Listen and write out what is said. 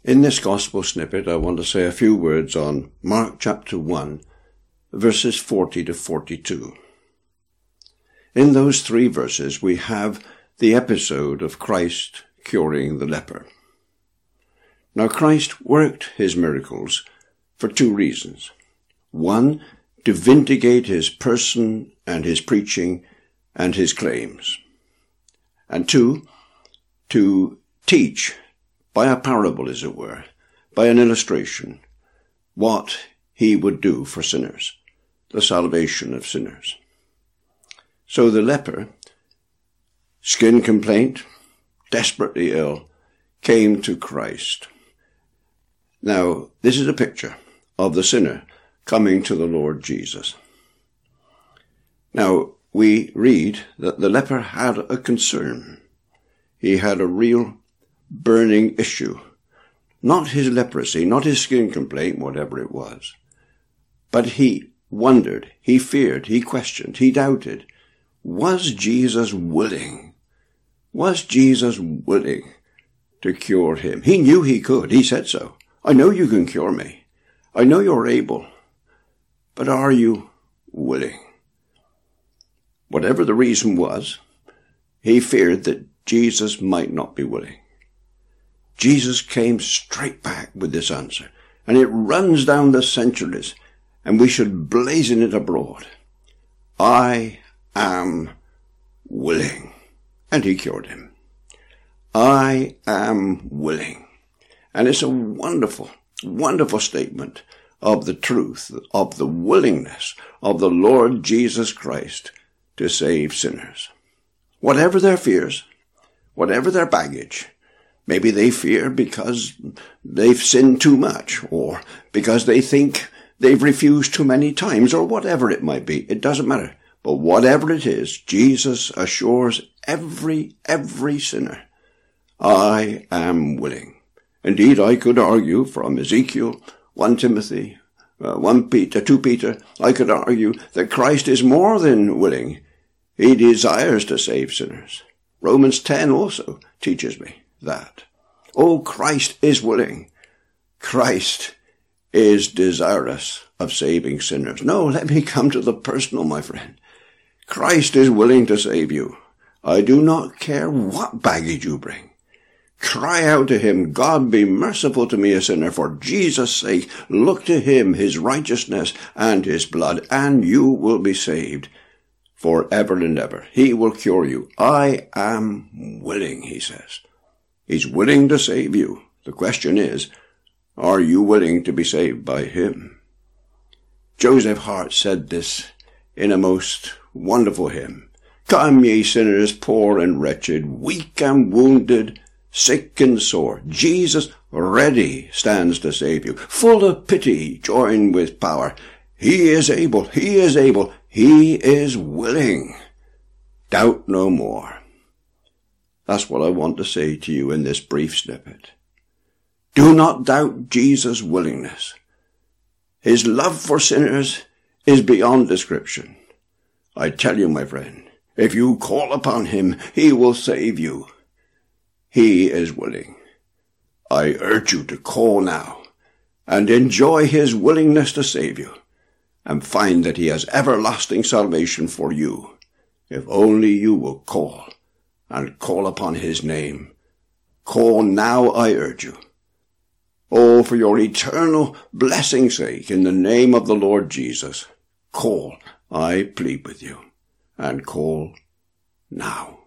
In this gospel snippet, I want to say a few words on Mark chapter 1, verses 40 to 42. In those 3 verses, we have the episode of Christ curing the leper. Now, Christ worked his miracles for 2 reasons. 1, to vindicate his person and his preaching and his claims. And 2, to teach, by a parable as it were, by an illustration, what he would do for sinners, the salvation of sinners. So the leper, skin complaint, desperately ill, came to Christ. Now, this is a picture of the sinner coming to the Lord Jesus. Now, we read that the leper had a concern. He had a real burning issue. Not his leprosy, not his skin complaint, whatever it was. But he wondered, he feared, he questioned, he doubted. Was Jesus willing? Was Jesus willing to cure him? He knew he could. He said so. I know you can cure me. I know you're able. But are you willing? Whatever the reason was, he feared that Jesus might not be willing. Jesus came straight back with this answer, and it runs down the centuries, and we should blazon it abroad. I am willing. And he cured him. I am willing. And it's a wonderful, wonderful statement of the truth, of the willingness of the Lord Jesus Christ to save sinners. Whatever their fears, whatever their baggage, maybe they fear because they've sinned too much, or because they think they've refused too many times, or whatever it might be. It doesn't matter. But whatever it is, Jesus assures every sinner, I am willing. Indeed, I could argue from Ezekiel, 1 Timothy, 2 Peter, I could argue that Christ is more than willing. He desires to save sinners. Romans 10 also teaches me that. Oh, Christ is willing. Christ is desirous of saving sinners. No, let me come to the personal, my friend. Christ is willing to save you. I do not care what baggage you bring. Cry out to him, God, be merciful to me, a sinner, for Jesus' sake. Look to him, his righteousness and his blood, and you will be saved forever and ever. He will cure you. I am willing, he says. He's willing to save you. The question is, are you willing to be saved by him? Joseph Hart said this in a most wonderful hymn. Come, ye sinners, poor and wretched, weak and wounded, sick and sore. Jesus ready stands to save you, full of pity, joined with power. He is able, he is able, he is willing. Doubt no more. That's what I want to say to you in this brief snippet. Do not doubt Jesus' willingness. His love for sinners is beyond description. I tell you, my friend, if you call upon him, he will save you. He is willing. I urge you to call now and enjoy his willingness to save you, and find that he has everlasting salvation for you, if only you will call and call upon his name. Call now, I urge you. Oh, for your eternal blessing's sake, in the name of the Lord Jesus, call, I plead with you, and call now.